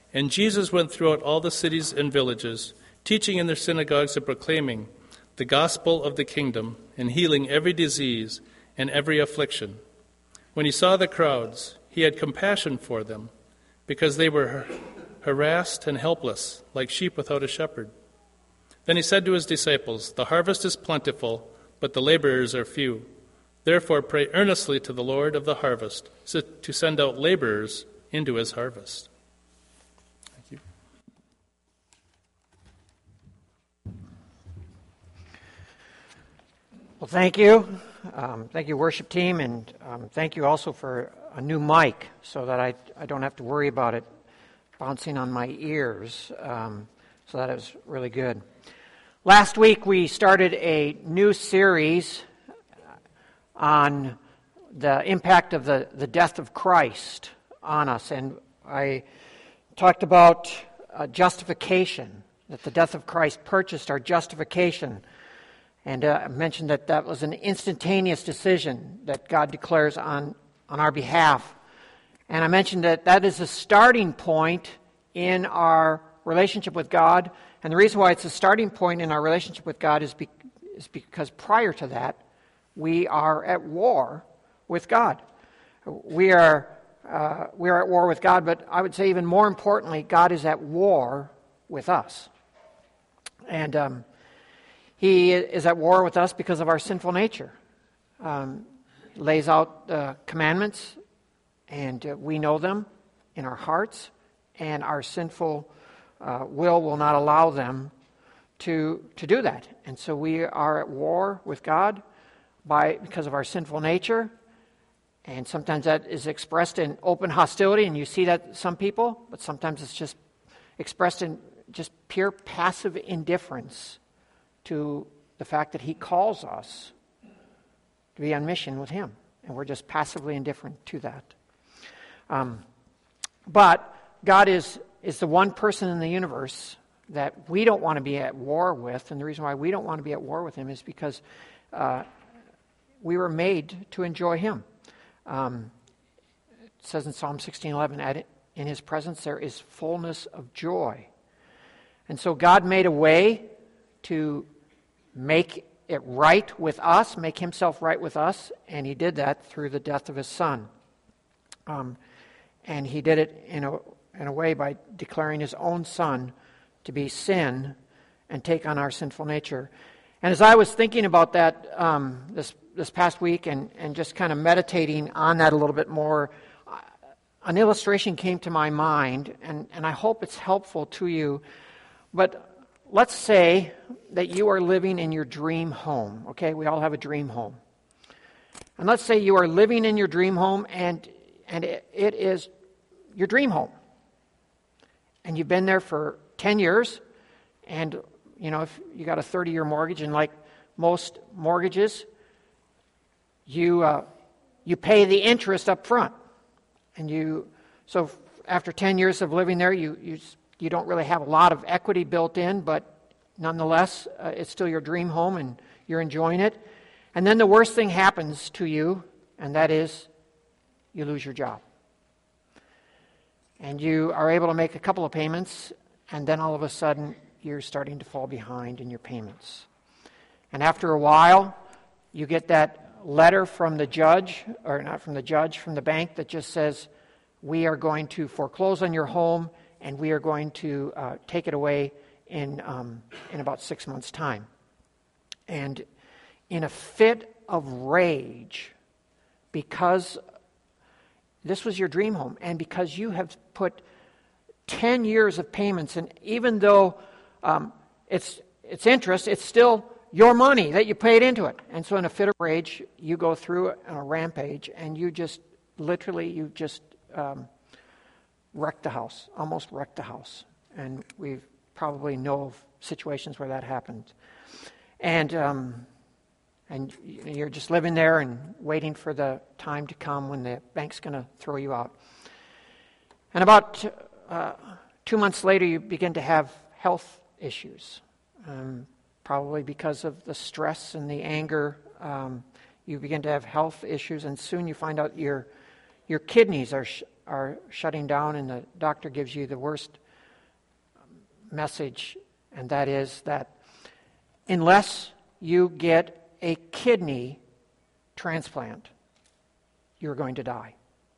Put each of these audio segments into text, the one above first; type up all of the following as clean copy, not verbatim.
And Jesus went throughout all the cities and villages, teaching in their synagogues and proclaiming the gospel of the kingdom, and healing every disease and every affliction. When he saw the crowds, he had compassion for them, because they were harassed and helpless, like sheep without a shepherd. Then he said to his disciples, "The harvest is plentiful, but the laborers are few. Therefore pray earnestly to the Lord of the harvest to send out laborers into his harvest." Thank you. Well, thank you. Thank you, worship team, and thank you also for a new mic so that I don't have to worry about it bouncing on my ears. So that is really good. Last week we started a new series on the impact of the death of Christ on us, and I talked about justification, that the death of Christ purchased our justification. And I mentioned that was an instantaneous decision that God declares on our behalf. And I mentioned that is a starting point in our relationship with God. And the reason why it's a starting point in our relationship with God is because prior to that, we are at war with God. We are at war with God, but I would say even more importantly, God is at war with us. And He is at war with us because of our sinful nature. He lays out the commandments, and we know them in our hearts, and our sinful will not allow them to do that. And so we are at war with God because of our sinful nature, and sometimes that is expressed in open hostility, and you see that some people, but sometimes it's just expressed in just pure passive indifference to the fact that He calls us to be on mission with Him, and we're just passively indifferent to that. But God is the one person in the universe that we don't want to be at war with, and the reason why we don't want to be at war with Him is because we were made to enjoy Him. It says in Psalm 16:11, in His presence there is fullness of joy. And so God made a way to make it right with us, make Himself right with us, and He did that through the death of His Son. And He did it in a way by declaring His own Son to be sin and take on our sinful nature. And as I was thinking about that this past week and just kind of meditating on that a little bit more, an illustration came to my mind, and I hope it's helpful to you. But let's say that you are living in your dream home, okay? We all have a dream home. And let's say you are living in your dream home, and it is your dream home. And you've been there for 10 years, and, you know, if you got a 30-year mortgage, and like most mortgages, you pay the interest up front. And so after 10 years of living there, you don't really have a lot of equity built in, but nonetheless, it's still your dream home and you're enjoying it. And then the worst thing happens to you, and that is you lose your job. And you are able to make a couple of payments, and then all of a sudden you're starting to fall behind in your payments. And after a while, you get that letter from the judge, or not from the judge, from the bank that just says, we are going to foreclose on your home, and we are going to take it away in about 6 months' time. And in a fit of rage, because this was your dream home, and because you have put 10 years of payments, and even though it's interest, it's still your money that you paid into it. And so in a fit of rage, you go through a rampage, and you just wrecked the house, almost wrecked the house. And we probably know of situations where that happened. And you're just living there and waiting for the time to come when the bank's going to throw you out. And about 2 months later, you begin to have health issues, probably because of the stress and the anger. You begin to have health issues, and soon you find out your kidneys are shutting down and the doctor gives you the worst message, and that is that unless you get a kidney transplant, you're going to die.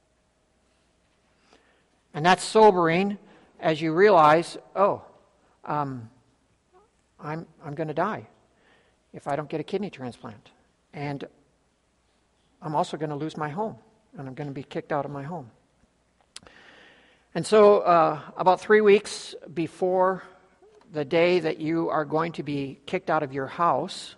And that's sobering as you realize, I'm going to die if I don't get a kidney transplant. And I'm also going to lose my home, and I'm going to be kicked out of my home. And so about 3 weeks before the day that you are going to be kicked out of your house,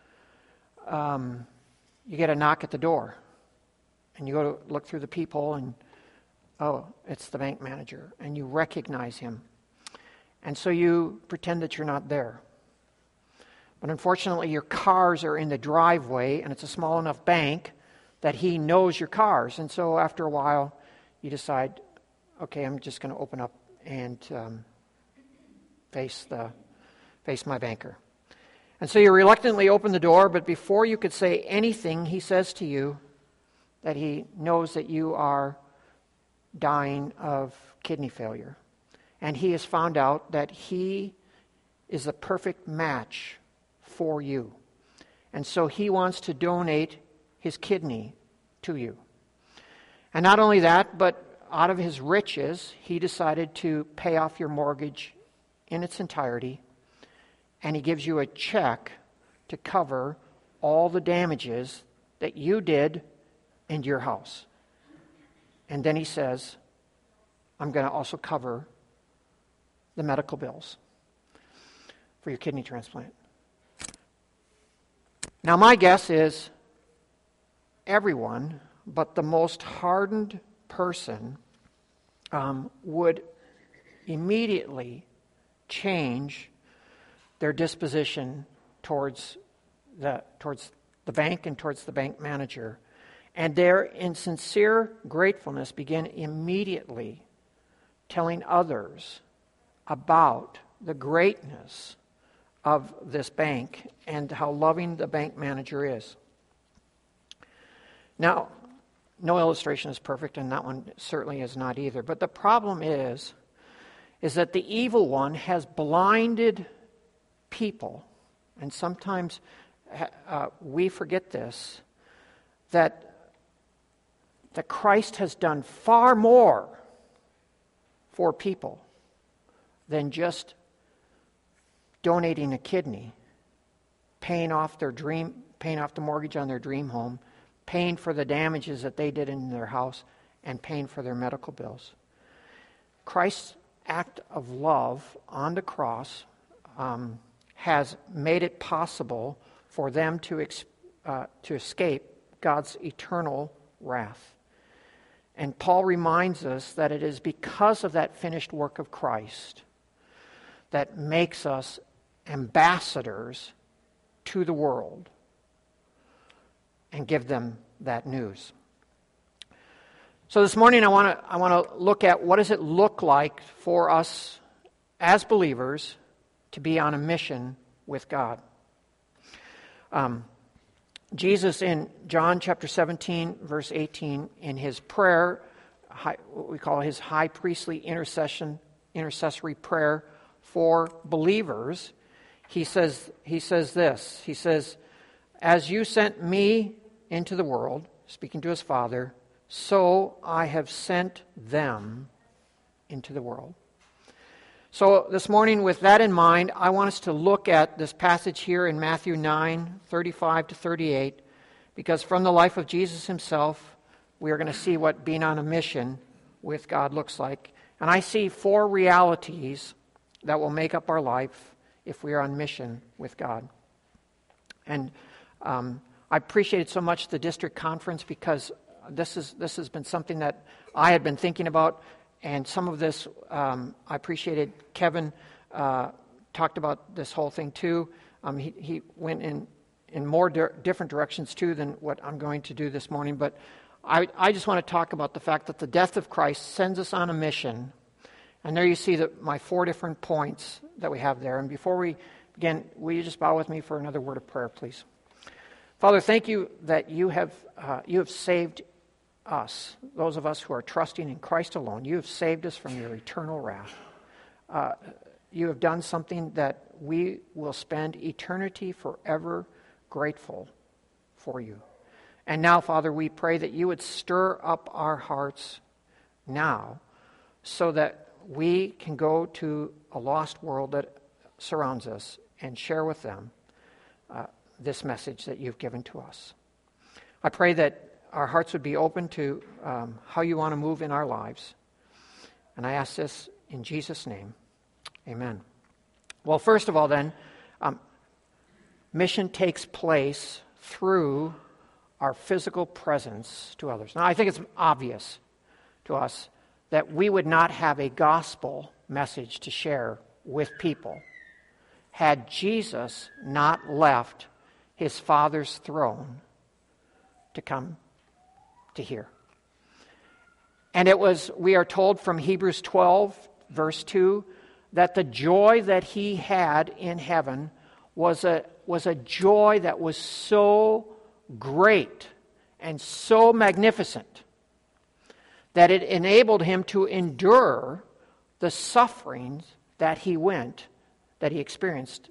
you get a knock at the door. And you go to look through the peephole, and it's the bank manager, and you recognize him. And so you pretend that you're not there. But unfortunately, your cars are in the driveway, and it's a small enough bank that he knows your cars. And so after a while, you decide, okay, I'm just going to open up and face my banker. And so you reluctantly open the door, but before you could say anything, he says to you that he knows that you are dying of kidney failure. And he has found out that he is a perfect match for you. And so he wants to donate his kidney to you. And not only that, but out of his riches, he decided to pay off your mortgage in its entirety, and he gives you a check to cover all the damages that you did in your house. And then he says, I'm going to also cover the medical bills for your kidney transplant. Now, my guess is everyone but the most hardened person would immediately change their disposition towards the bank and towards the bank manager, and there, in sincere gratefulness, begin immediately telling others about the greatness of this bank and how loving the bank manager is. Now, no illustration is perfect, and that one certainly is not either. But the problem is that the evil one has blinded people, and sometimes we forget this, that Christ has done far more for people than just donating a kidney, paying off the mortgage on their dream home, paying for the damages that they did in their house, and paying for their medical bills. Christ's act of love on the cross has made it possible for them to escape God's eternal wrath. And Paul reminds us that it is because of that finished work of Christ that makes us ambassadors to the world and give them that news. So this morning I want to look at what does it look like for us as believers to be on a mission with God. Jesus in John chapter 17, verse 18, in his prayer, what we call his high priestly intercessory prayer for believers, he says this. He says, "As you sent me into the world," speaking to his Father, "so I have sent them into the world." So this morning, with that in mind, I want us to look at this passage here in Matthew 9, 35 to 38, because from the life of Jesus himself, we are going to see what being on a mission with God looks like. And I see 4 realities that will make up our life if we are on mission with God. And I appreciated so much the district conference, because this has been something that I had been thinking about. And some of this, I appreciated Kevin talked about this whole thing too. He went in more different directions too than what I'm going to do this morning. But I just want to talk about the fact that the death of Christ sends us on a mission. And there you see my 4 different points that we have there. And before we begin, will you just bow with me for another word of prayer, please? Father, thank you that you have saved us, those of us who are trusting in Christ alone. You have saved us from your eternal wrath. You have done something that we will spend eternity forever grateful for you. And now, Father, we pray that you would stir up our hearts now so that we can go to a lost world that surrounds us and share with them this message that you've given to us. I pray that our hearts would be open to how you want to move in our lives. And I ask this in Jesus' name. Amen. Well, first of all then, mission takes place through our physical presence to others. Now, I think it's obvious to us that we would not have a gospel message to share with people had Jesus not left his Father's throne to come to hear. And it was, we are told from Hebrews 12, verse 2, that the joy that he had in heaven was a joy that was so great and so magnificent that it enabled him to endure the sufferings that he experienced,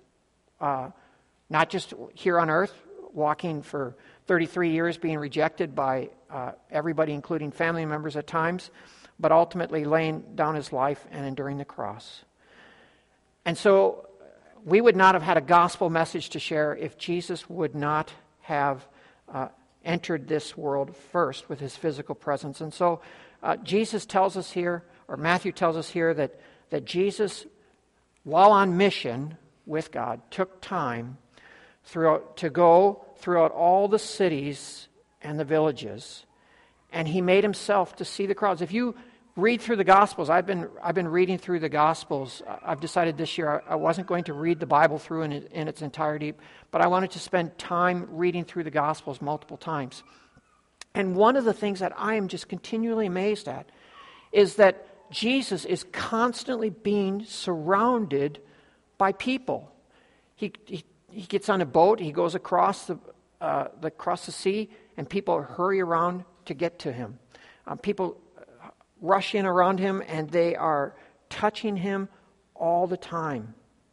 not just here on earth, walking for 33 years, being rejected by everybody, including family members at times, but ultimately laying down his life and enduring the cross. And so we would not have had a gospel message to share if Jesus would not have entered this world first with his physical presence. And so Jesus tells us here, or Matthew tells us here, that Jesus, while on mission with God, took time to go throughout all the cities and the villages, and he made himself to see the crowds. If you read through the Gospels, I've been reading through the Gospels. I've decided this year I wasn't going to read the Bible through in its entirety, but I wanted to spend time reading through the Gospels multiple times. And one of the things that I am just continually amazed at is that Jesus is constantly being surrounded by people. He gets on a boat, he goes across the sea, and people hurry around to get to him. People rush in around him, and they are touching him all the time.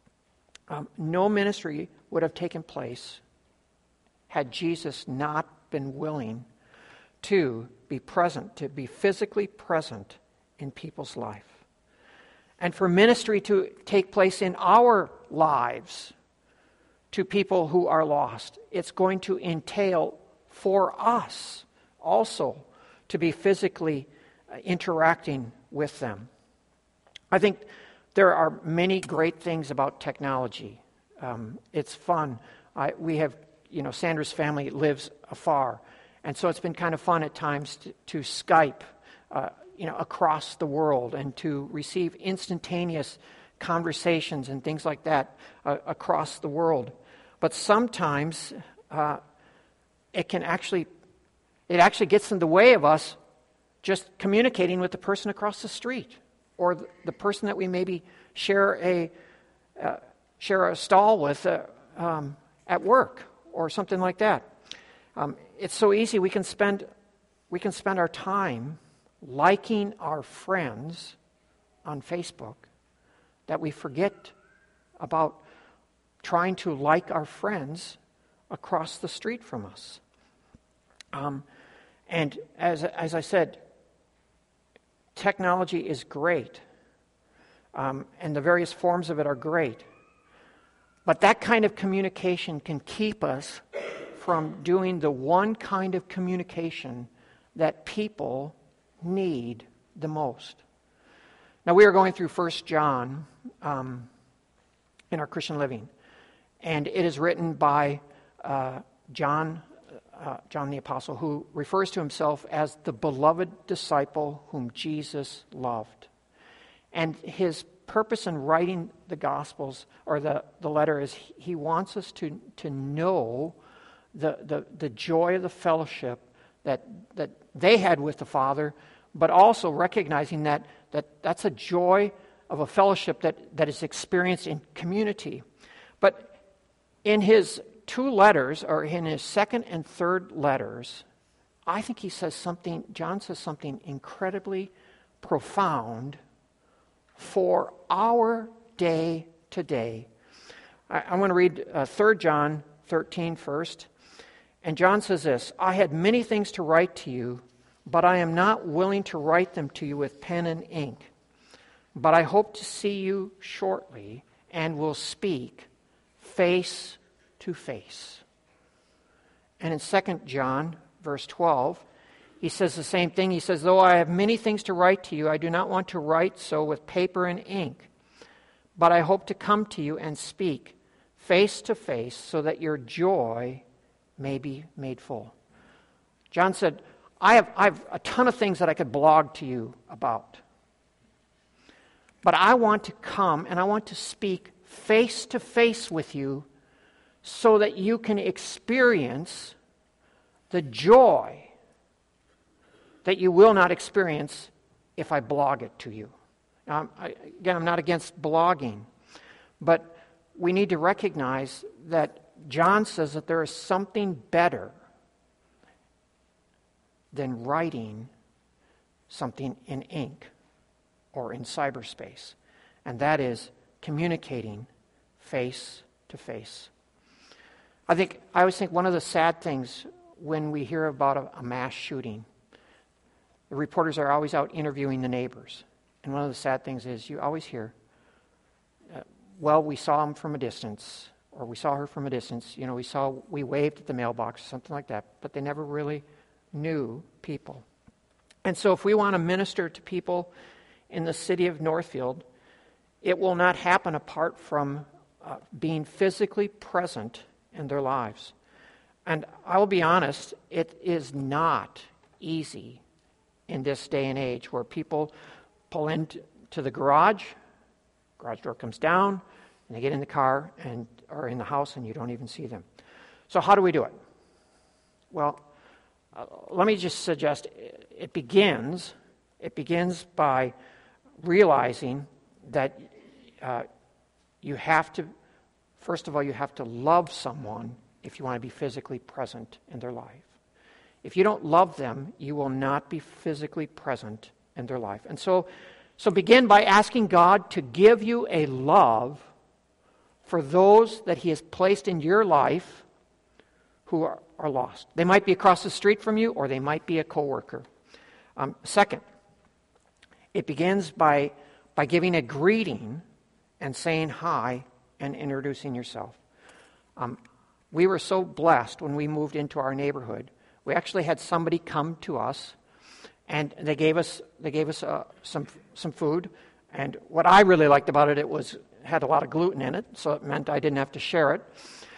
No ministry would have taken place had Jesus not been willing to be present, to be physically present in people's life. And for ministry to take place in our lives to people who are lost, it's going to entail for us also to be physically interacting with them. I think there are many great things about technology. It's fun. We have, Sandra's family lives afar, and so it's been kind of fun at times to Skype, across the world and to receive instantaneous conversations and things like that across the world. But sometimes it actually gets in the way of us just communicating with the person across the street, or the person that we maybe share a stall with at work, or something like that. It's so easy. We can spend our time liking our friends on Facebook that we forget about trying to like our friends across the street from us. And as I said, technology is great, and the various forms of it are great. But that kind of communication can keep us from doing the one kind of communication that people need the most. Now, we are going through 1 John in our Christian living, and it is written by John the Apostle, who refers to himself as the beloved disciple whom Jesus loved. And his purpose in writing the Gospels, or the letter, is he wants us to know the joy of the fellowship that they had with the Father, but also recognizing that that's a joy of a fellowship that is experienced in community. But in his two letters, or in his second and third letters, I think John says something incredibly profound for our day today. I want to read 3 John 13 first. And John says this, I had many things to write to you, but I am not willing to write them to you with pen and ink. But I hope to see you shortly and will speak face to face. And in 2 John, verse 12, he says the same thing. He says, though I have many things to write to you, I do not want to write so with paper and ink. But I hope to come to you and speak face to face so that your joy may be made full. John said, I have a ton of things that I could blog to you about. But I want to come and I want to speak face to face with you so that you can experience the joy that you will not experience if I blog it to you. Now, I'm not against blogging, but we need to recognize that John says that there is something better than writing something in ink or in cyberspace, and that is communicating face to face. I always think one of the sad things when we hear about a mass shooting, the reporters are always out interviewing the neighbors. And one of the sad things is you always hear, well, we saw him from a distance, or we saw her from a distance. You know, we waved at the mailbox, or something like that. But they never really knew people. And so if we want to minister to people in the city of Northfield, it will not happen apart from being physically present in their lives. And I will be honest, it is not easy in this day and age where people pull into the garage door comes down, and they get in the car or in the house and you don't even see them. So how do we do it? Well, let me just suggest it begins by realizing that you have to, first of all, you have to love someone if you want to be physically present in their life. If you don't love them, you will not be physically present in their life. And so begin by asking God to give you a love for those that He has placed in your life who are lost. They might be across the street from you, or they might be a coworker. Second, it begins by giving a greeting and saying hi and introducing yourself. We were so blessed when we moved into our neighborhood. We actually had somebody come to us, and they gave us some food. And what I really liked about it, had a lot of gluten in it, so it meant I didn't have to share it.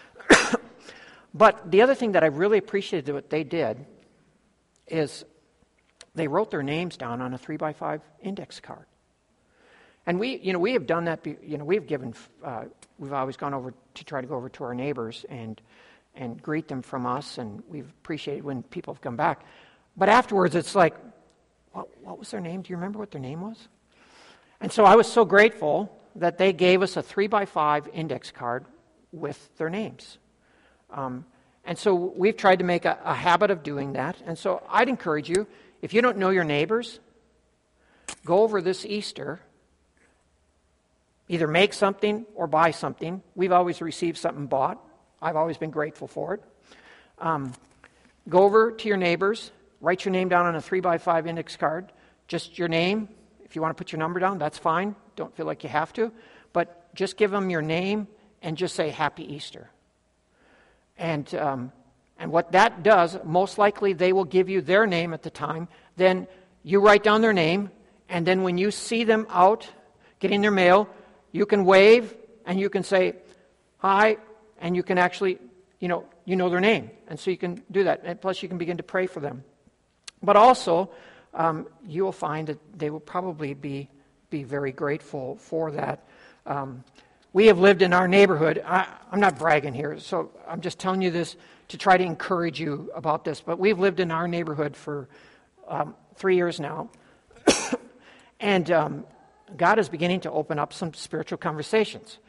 But the other thing that I really appreciated what they did is they wrote their names down on a 3x5 index card. And we have done that. We've always gone over to try to go over to our neighbors and greet them from us, and we've appreciated when people have come back. But afterwards, it's like, what was their name? Do you remember what their name was? And so I was so grateful that they gave us a 3x5 index card with their names. And so we've tried to make a habit of doing that. And so I'd encourage you, if you don't know your neighbors, go over this Easter. Either make something or buy something. We've always received something bought. I've always been grateful for it. Go over to your neighbors. Write your name down on a 3x5 index card. Just your name. If you want to put your number down, that's fine. Don't feel like you have to. But just give them your name and just say Happy Easter. And what that does, most likely they will give you their name at the time. Then you write down their name, and then when you see them out getting their mail, you can wave and you can say hi, and you can actually, you know their name. And so you can do that. And plus you can begin to pray for them. But also, you will find that they will probably be very grateful for that. We have lived in our neighborhood. I'm not bragging here, so I'm just telling you this to try to encourage you about this. But we've lived in our neighborhood for 3 years now. And God is beginning to open up some spiritual conversations.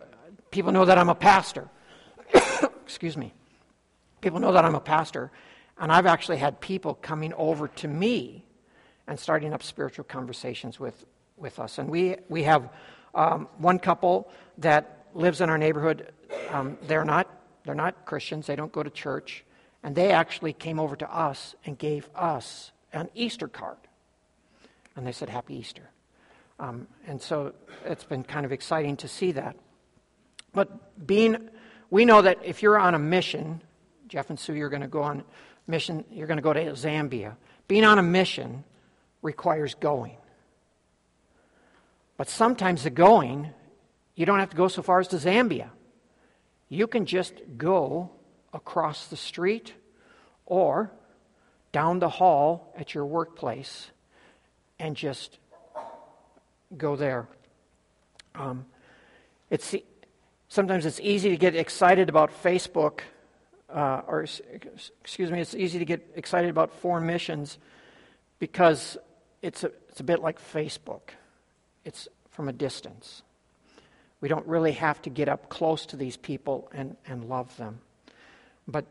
People know that I'm a pastor. Excuse me. People know that I'm a pastor. And I've actually had people coming over to me and starting up spiritual conversations with us. And we have one couple that lives in our neighborhood. They're not Christians. They don't go to church. And they actually came over to us and gave us an Easter card. And they said, Happy Easter. And so it's been kind of exciting to see that. But we know that if you're on a mission, Jeff and Sue, you're going to go on mission, you're going to go to Zambia. Being on a mission requires going. But sometimes the going, you don't have to go so far as to Zambia. You can just go across the street or down the hall at your workplace and just go there. Sometimes it's easy to get excited about Facebook, it's easy to get excited about foreign missions because it's a bit like Facebook. It's from a distance. We don't really have to get up close to these people and love them. But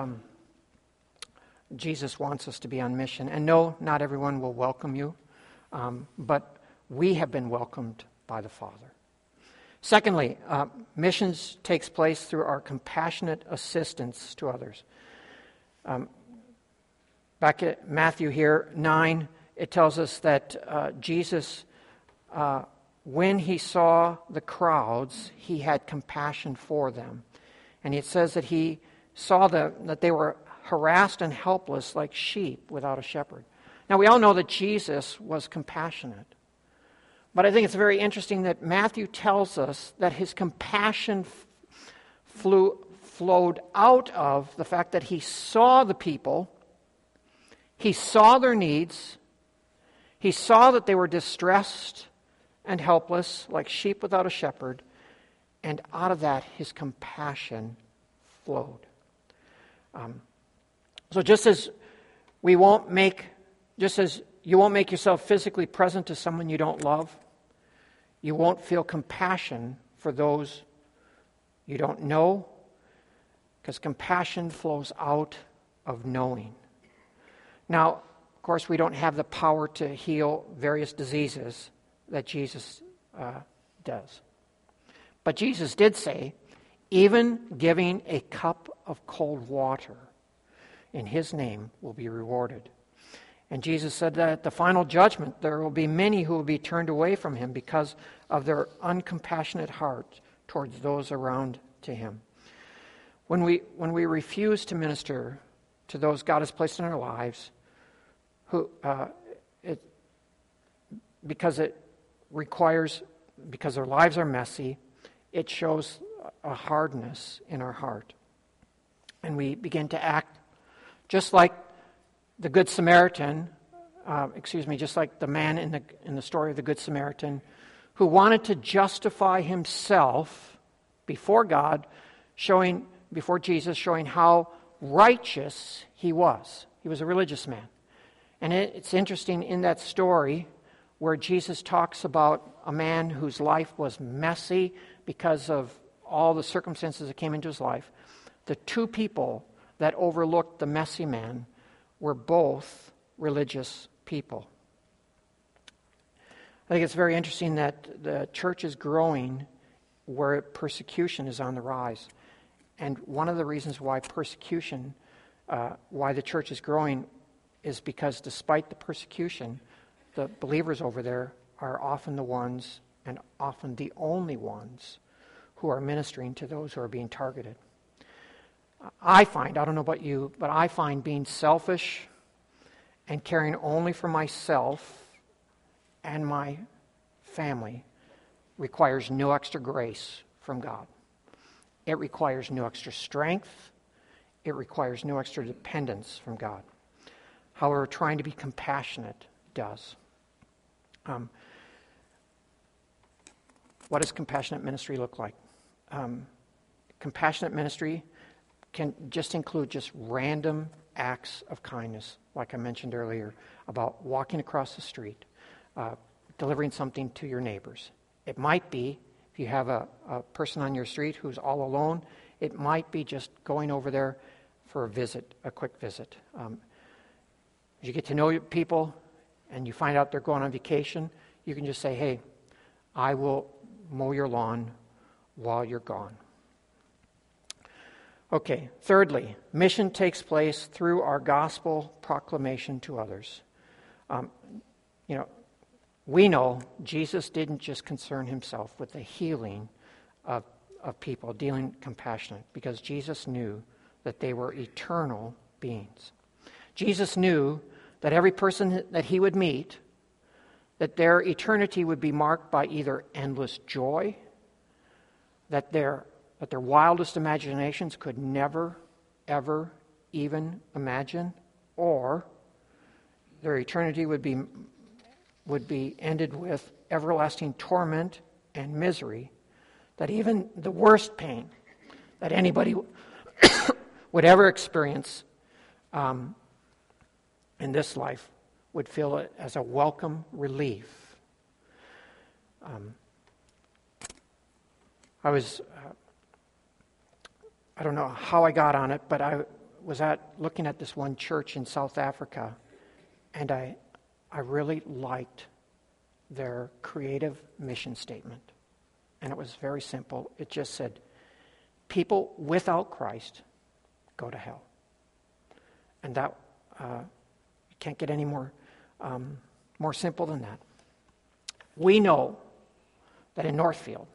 Jesus wants us to be on mission. And no, not everyone will welcome you, but we have been welcomed by the Father. Secondly, missions takes place through our compassionate assistance to others. Back at Matthew here, 9, it tells us that Jesus, when he saw the crowds, he had compassion for them. And it says that he saw that they were harassed and helpless like sheep without a shepherd. Now, we all know that Jesus was compassionate. But I think it's very interesting that Matthew tells us that his compassion flowed out of the fact that he saw the people, he saw their needs, he saw that they were distressed and helpless, like sheep without a shepherd, and out of that his compassion flowed. So just as you won't make yourself physically present to someone you don't love, you won't feel compassion for those you don't know, because compassion flows out of knowing. Now, of course, we don't have the power to heal various diseases that Jesus does. But Jesus did say, even giving a cup of cold water in his name will be rewarded. And Jesus said that at the final judgment, there will be many who will be turned away from him because of their uncompassionate heart towards those around to him. When we refuse to minister to those God has placed in our lives, because their lives are messy, it shows a hardness in our heart. And we begin to act just like the Good Samaritan, just like the man in the story of the Good Samaritan, who wanted to justify himself before God, before Jesus, showing how righteous he was. He was a religious man. And it's interesting in that story where Jesus talks about a man whose life was messy because of all the circumstances that came into his life. The two people that overlooked the messy man were both religious people. I think it's very interesting that the church is growing where persecution is on the rise. And one of the reasons why why the church is growing is because despite the persecution, the believers over there are often the ones, and often the only ones, who are ministering to those who are being targeted. I don't know about you, but I find being selfish and caring only for myself and my family requires no extra grace from God. It requires no extra strength. It requires no extra dependence from God. However, trying to be compassionate does. What does compassionate ministry look like? Compassionate ministry can just include just random acts of kindness, like I mentioned earlier, about walking across the street, delivering something to your neighbors. It might be, if you have a person on your street who's all alone, it might be just going over there, for a visit, a quick visit. As you get to know people and you find out they're going on vacation, you can just say, hey, I will mow your lawn while you're gone. Okay, thirdly, mission takes place through our gospel proclamation to others. We know Jesus didn't just concern himself with the healing of people, dealing compassionate, because Jesus knew that they were eternal beings. Jesus knew that every person that he would meet, that their eternity would be marked by either endless joy, that their wildest imaginations could never, ever even imagine, or their eternity would be ended with everlasting torment and misery, that even the worst pain that anybody would ever experience in this life would feel it as a welcome relief. I don't know how I got on it, but I was looking at this one church in South Africa, and I really liked their creative mission statement. And it was very simple. It just said, people without Christ go to hell. And that, you can't get any more simple than that. We know that in Northfield,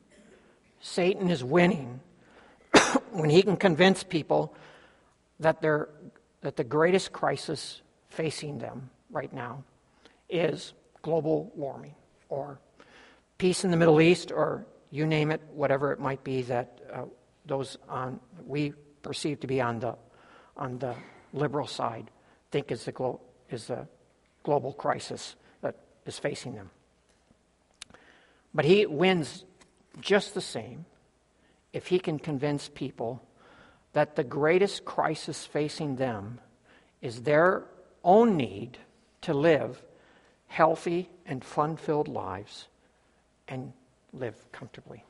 Satan is winning when he can convince people that the greatest crisis facing them right now is global warming or peace in the Middle East, or you name it, whatever it might be that we perceive to be on the liberal side think is the global crisis that is facing them. But he wins just the same if he can convince people that the greatest crisis facing them is their own need to live healthy and fun-filled lives and live comfortably.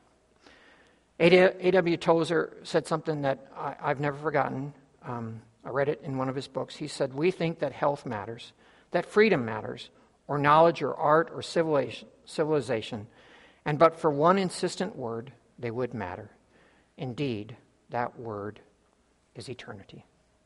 A.W. Tozer said something that I've never forgotten. I read it in one of his books. He said, we think that health matters, that freedom matters, or knowledge or art or civilization, and but for one insistent word, they would matter. Indeed, that word is eternity.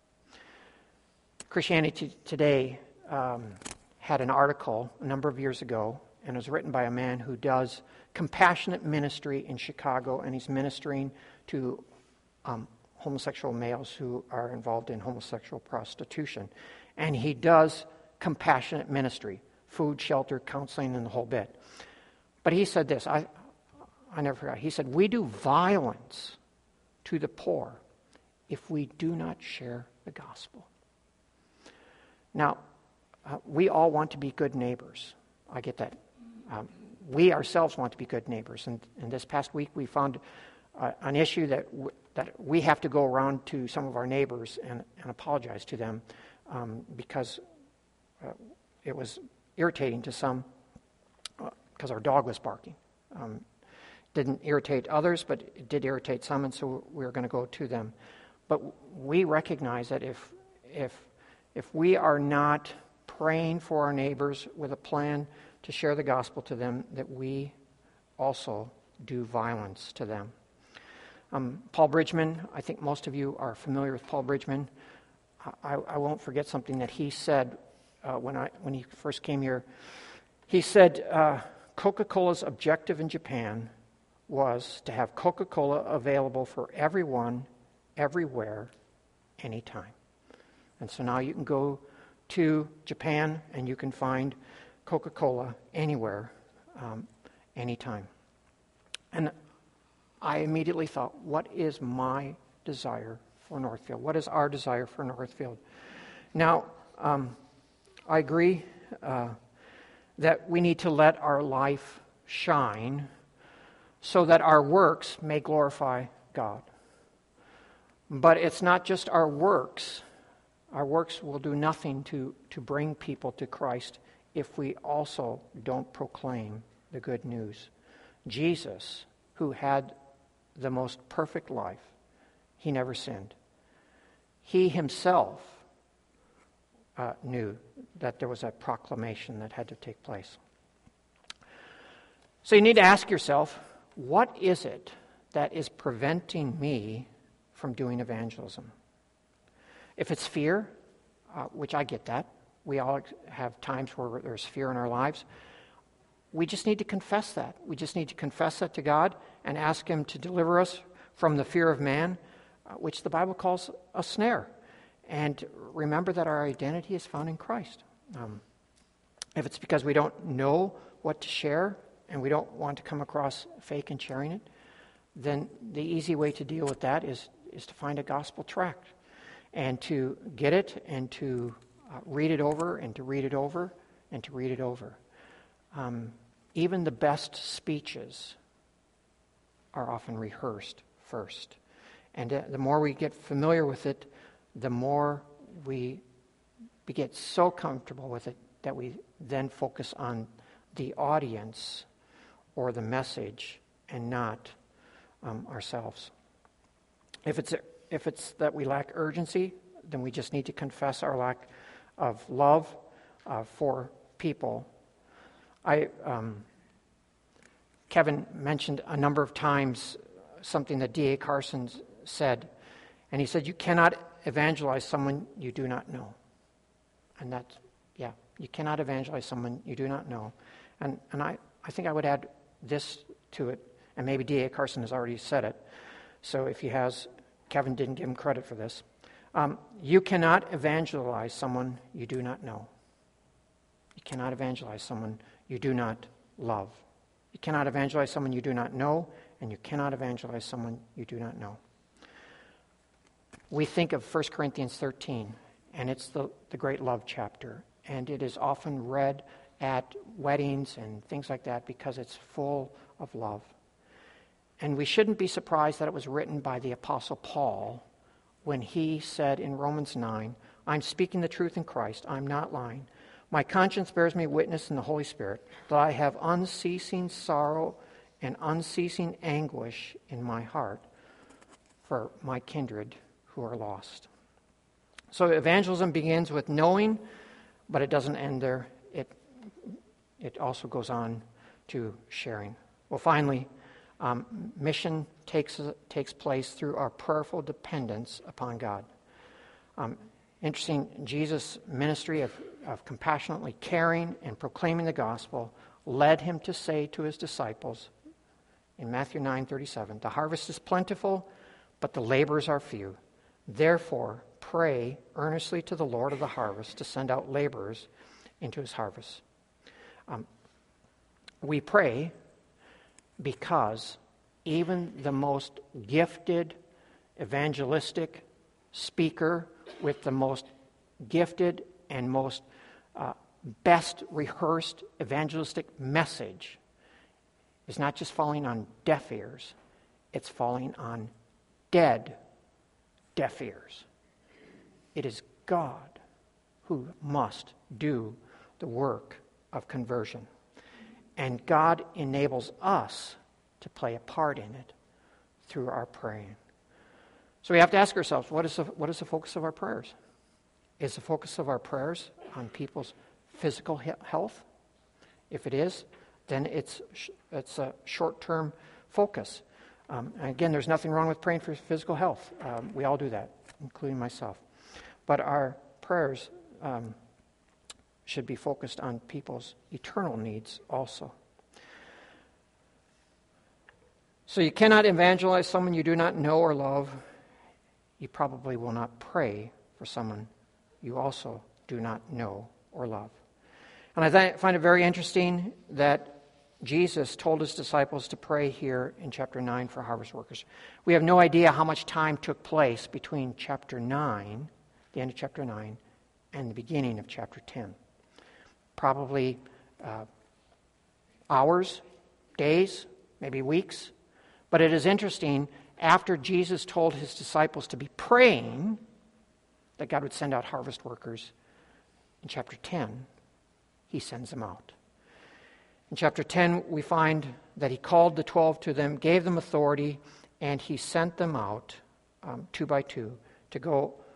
Christianity Today had an article a number of years ago, and it was written by a man who does compassionate ministry in Chicago, and he's ministering to homosexual males who are involved in homosexual prostitution. And he does compassionate ministry, food, shelter, counseling, and the whole bit. But he said this, I never forgot. He said, we do violence to the poor if we do not share the gospel. Now, we all want to be good neighbors. I get that. We ourselves want to be good neighbors. And this past week we found an issue that we have to go around to some of our neighbors and apologize to them because it was irritating to some because our dog was barking. Didn't irritate others, but it did irritate some, and so we were going to go to them. But we recognize that if we are not praying for our neighbors with a plan to share the gospel to them, that we also do violence to them. Paul Bridgman, I think most of you are familiar with Paul Bridgman. I won't forget something that he said when he first came here. He said Coca-Cola's objective in Japan was to have Coca-Cola available for everyone, everywhere, anytime. And so now you can go to Japan and you can find Coca-Cola anywhere, anytime. And I immediately thought, what is my desire for Northfield? What is our desire for Northfield? Now, I agree that we need to let our life shine so that our works may glorify God. But it's not just our works. Our works will do nothing to bring people to Christ if we also don't proclaim the good news. Jesus, who had the most perfect life, he never sinned. he himself knew that there was a proclamation that had to take place. So you need to ask yourself, what is it that is preventing me from doing evangelism? If it's fear, which I get that, we all have times where there's fear in our lives, we just need to confess that. We just need to confess that to God and ask Him to deliver us from the fear of man, which the Bible calls a snare. And remember that our identity is found in Christ. If it's because we don't know what to share and we don't want to come across fake in sharing it, then the easy way to deal with that is to find a gospel tract and to get it and to read it over and to read it over and to read it over. Even the best speeches are often rehearsed first. And the more we get familiar with it, the more we get so comfortable with it that we then focus on the audience or the message and not ourselves. If it's that we lack urgency, then we just need to confess our lack of love for people. Kevin mentioned a number of times something that D.A. Carson said, and he said, you cannot evangelize someone you do not know. And that's, you cannot evangelize someone you do not know. And I think I would add this to it, and maybe D.A. Carson has already said it, so if he has, Kevin didn't give him credit for this. You cannot evangelize someone you do not know. You cannot evangelize someone you do not love. You cannot evangelize someone you do not know, and you cannot evangelize someone you do not know. We think of 1 Corinthians 13, and it's the great love chapter, and it is often read at weddings and things like that because it's full of love. And we shouldn't be surprised that it was written by the Apostle Paul when he said in Romans 9, I'm speaking the truth in Christ, I'm not lying. My conscience bears me witness in the Holy Spirit that I have unceasing sorrow and unceasing anguish in my heart for my kindred who are lost. So evangelism begins with knowing, but it doesn't end there. It also goes on to sharing. Well, finally, mission takes place through our prayerful dependence upon God. Interesting, Jesus' ministry of compassionately caring and proclaiming the gospel led him to say to his disciples in Matthew 9:37, the harvest is plentiful, but the laborers are few. Therefore, pray earnestly to the Lord of the harvest to send out laborers into his harvest. We pray because even the most gifted evangelistic speaker with the most gifted and most best rehearsed evangelistic message is not just falling on deaf ears, it's falling on deaf ears. It is God who must do the work of conversion. And God enables us to play a part in it through our praying. So we have to ask ourselves, what is the focus of our prayers? Is the focus of our prayers on people's physical health? If it is, then it's a short-term focus. Again, there's nothing wrong with praying for physical health. We all do that, including myself. But our prayers should be focused on people's eternal needs also. So you cannot evangelize someone you do not know or love. You probably will not pray for someone you also do not know or love. And I find it very interesting that Jesus told his disciples to pray here in chapter 9 for harvest workers. We have no idea how much time took place between chapter 9, the end of chapter 9, and the beginning of chapter 10. Probably hours, days, maybe weeks. But it is interesting, after Jesus told his disciples to be praying that God would send out harvest workers, in chapter 10, he sends them out. In chapter 10, we find that he called the 12 to them, gave them authority, and he sent them out 2 by 2 to go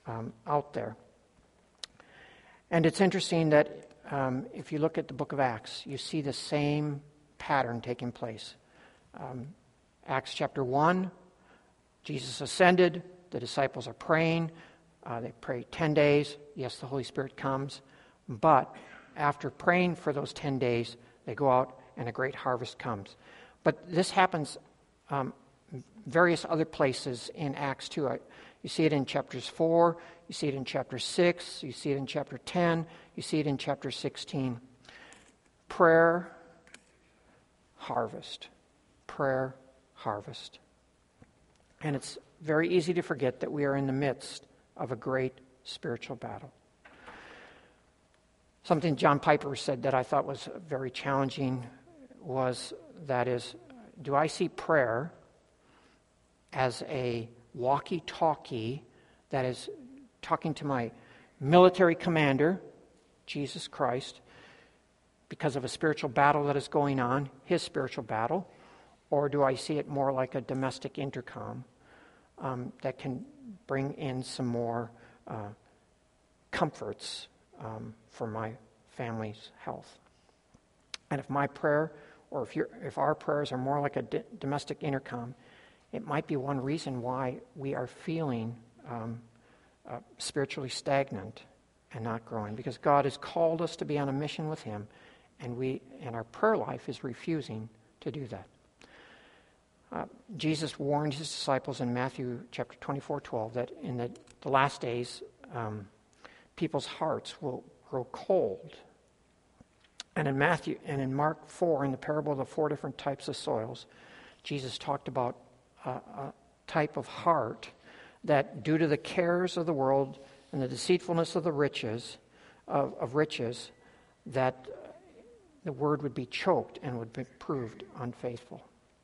out there. And it's interesting that if you look at the book of Acts, you see the same pattern taking place. Acts chapter 1, Jesus ascended, the disciples are praying, they pray 10 days, yes, the Holy Spirit comes, but after praying for those 10 days, they go out and a great harvest comes. But this happens various other places in Acts 2. You see it in chapters 4, you see it in chapter 6, you see it in chapter 10, you see it in chapter 16. Prayer, harvest. Prayer, harvest. And it's very easy to forget that we are in the midst of a great spiritual battle. Something John Piper said that I thought was very challenging was, that is, do I see prayer as a walkie-talkie that is talking to my military commander, Jesus Christ, because of a spiritual battle that is going on, his spiritual battle, or do I see it more like a domestic intercom that can bring in some more comforts for my family's health? And if my prayer, or if our prayers are more like a domestic intercom, it might be one reason why we are feeling spiritually stagnant and not growing, because God has called us to be on a mission with him, and our prayer life is refusing to do that. Jesus warned his disciples in Matthew chapter 24:12 that in the last days people's hearts will grow cold. And in Mark 4, in the parable of the 4 different types of soils, Jesus talked about a type of heart that, due to the cares of the world and the deceitfulness of the riches, that the word would be choked and would be proved unfaithful.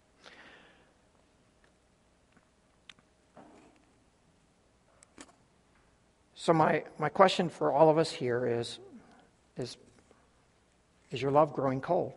So my question for all of us here is your love growing cold?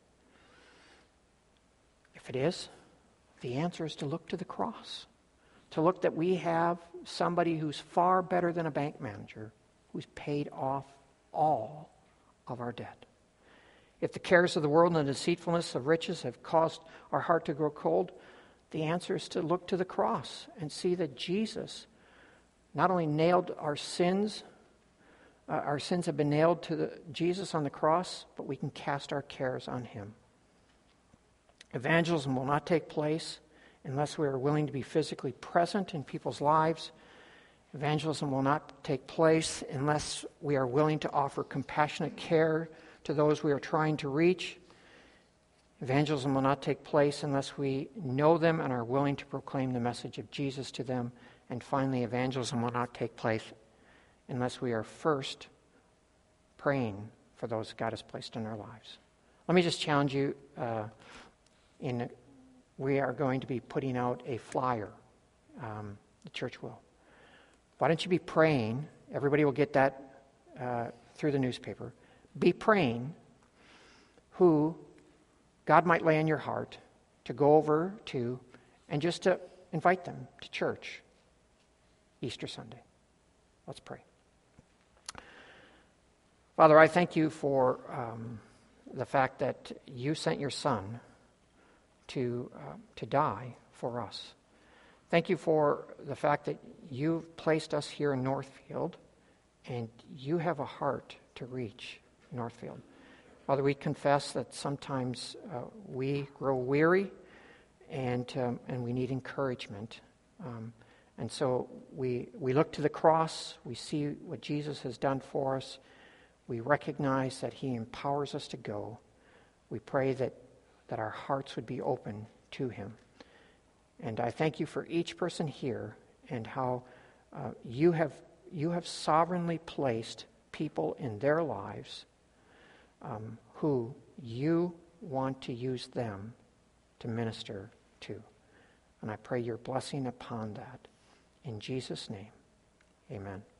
If it is, the answer is to look to the cross. To look that we have somebody who's far better than a bank manager, who's paid off all of our debt. If the cares of the world and the deceitfulness of riches have caused our heart to grow cold, the answer is to look to the cross and see that Jesus not only nailed our sins have been nailed to Jesus on the cross, but we can cast our cares on him. Evangelism will not take place unless we are willing to be physically present in people's lives. Evangelism will not take place unless we are willing to offer compassionate care to those we are trying to reach. Evangelism will not take place unless we know them and are willing to proclaim the message of Jesus to them. And finally, evangelism will not take place unless we are first praying for those God has placed in our lives. Let me just challenge you. We are going to be putting out a flyer. The church will. Why don't you be praying? Everybody will get that through the newspaper. Be praying who God might lay in your heart to go over to and just to invite them to church Easter Sunday. Let's pray. Father, I thank you for the fact that you sent your Son to die for us. Thank you for the fact that you've placed us here in Northfield, and you have a heart to reach Northfield. Father, we confess that sometimes we grow weary, and we need encouragement. And so we look to the cross. We see what Jesus has done for us. We recognize that he empowers us to go. We pray that our hearts would be open to him. And I thank you for each person here and how you have sovereignly placed people in their lives who you want to use them to minister to. And I pray your blessing upon that. In Jesus' name, amen.